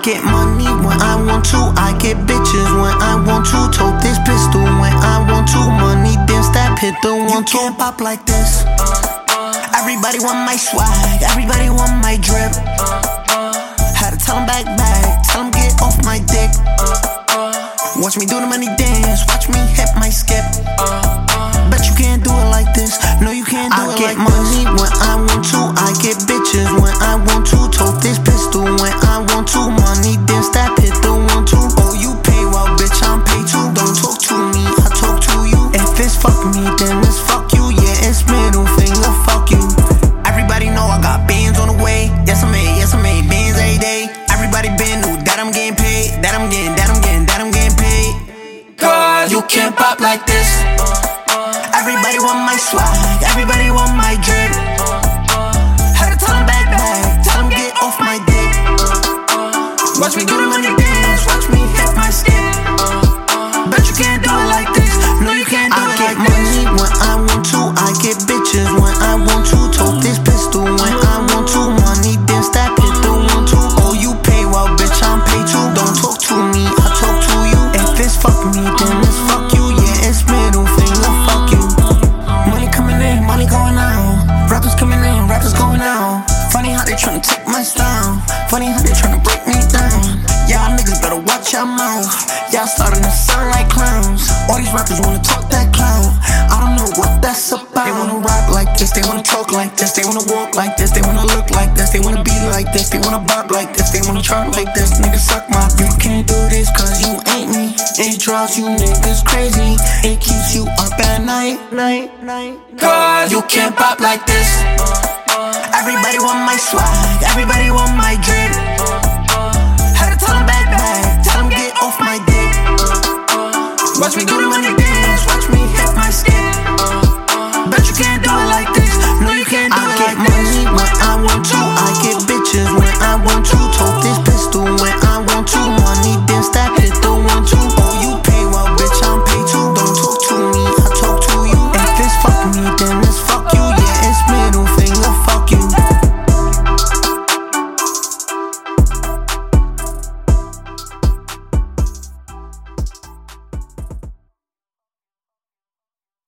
get money when I want to. I get bitches when I want to. Tote this pistol when I want to. Money then stop, hit the one, two. You can't pop like this. Everybody want my swag, everybody want my drip. Had to tell them back, tell them get off my dick. Watch me do the money dance, watch me hit my skip. Bet you can't do it like this, no you can't do it like this. I get money when I want to, I get bitches when I want to. Tote this pistol when I want to. Money then stop, hit the 1, 2. Oh you pay, well bitch I'm paid too. Don't talk to me, I talk to you. If it's fuck me, then it's fuck you. Yeah, it's middle finger, fuck you. Everybody know I got bands on the way. Yes I made bands every day. Everybody been knew that I'm getting paid. That I'm getting paid. Cause you can't pop like this. Everybody want my swag, everybody want my drip. Had to tell them back, tell them get off my dick. Watch me do the money dance, watch me hit my skip. Bet you can't do it like this, no you can't do it like this. I get money when I want to, I get bitches when I want to. Tote this pistol when I want to. Money then stop, hit the 1, 2. Oh you pay, well bitch I'm paid too. Don't talk to me, I talk to you. If it's fuck me, then it's fuck you. Yeah, it's middle finger, fuck you. Money coming in, money going out. Rappers coming in, rappers going out. Funny how they tryna take my style. Funny how they tryna break me down. Y'all niggas better watch your mouth. Y'all starting to sound like clowns. All these rappers wanna talk that clown. I don't know what that's about. They wanna rock like this, they wanna talk like this, they wanna walk like this, they wanna look like this, they wanna be like this, they wanna bop like this, they wanna try like this. Niggas suck my. You can't do this cause you ain't me. It drives you niggas crazy. It keeps you up at night. Cause you can't pop like this. Everybody want my swag, everybody want my drip. Had to tell them back, tell them get off my dick. Watch me do the money